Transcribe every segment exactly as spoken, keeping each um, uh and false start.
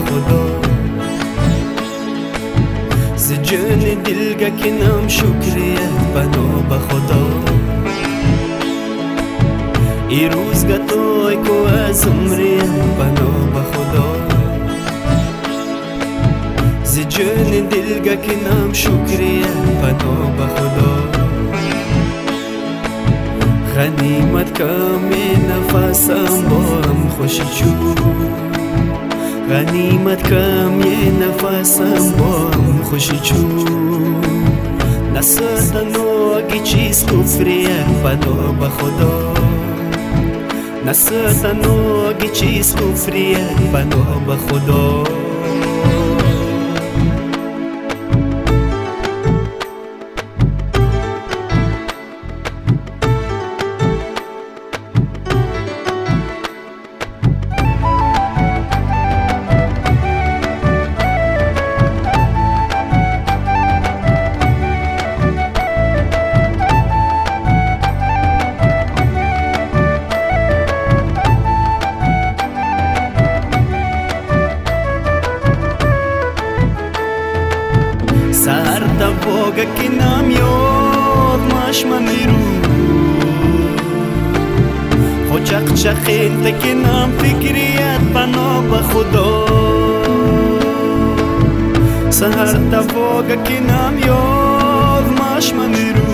خدا ز جان دلگه کنم شکریت بنا به خدا ای روزگه توی کو از عمریم بنا به خدا ز جان دلگه کنم شکریت بنا به خدا غنیمت کم نفسم با هم خوشی چون غنیمت کم یه نفسم با هم خوشی چون نستنو اگه چیز کفریه بنا به خدا نستنو اگه چیز کفریه بنا به خدا سهر تا بوگه کنم یاد ماشم میرو خو چق چقین تا کنم فکریت بنا به خدا سهر تا بوگه کنم یاد ماشم میرو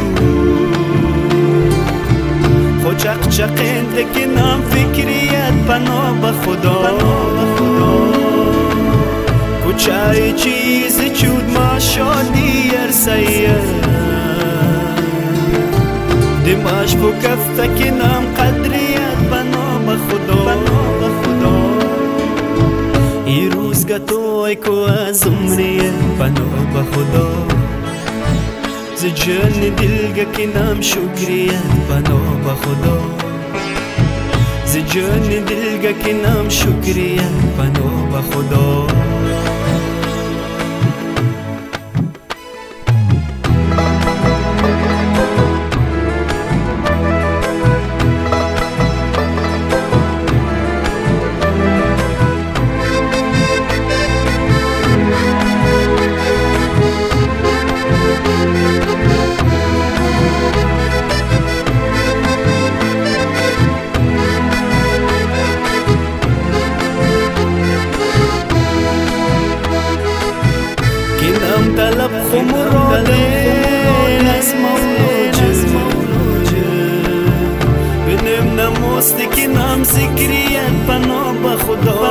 خو چق چقین تا کنم فکریت بنا به خدا کوچای چیز چود ما شادی ارسیه دماش بو کفته کنم قدریت بنا به خدا ای روزگه توی کو از عمریه بنا به خدا ز جان دلگه کنم شکریت بنا به خدا ز جان دلگه کنم شکریت بنا به خدا طلب خمراده از موجه بنم نموست کنم ذکریت بنا به خدا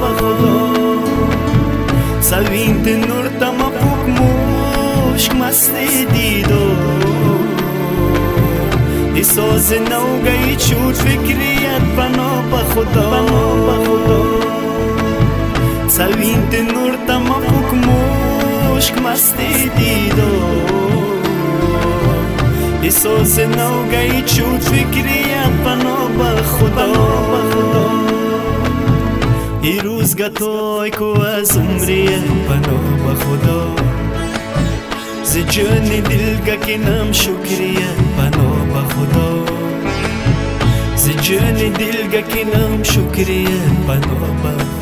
سوینت نور تما پوک مشک مست دیدو دی ساز نوگهی چود فکریت بنا به خدا سوینت نور تما پوک مشک مستی دیدو احساس نوگهی چود فکریت بنا به خدا ای روزگه توی کو از عمریه بنا به خدا ز جان دلگه کنم شکریت بنا به خدا ز جان دلگه کنم شکریت بنا به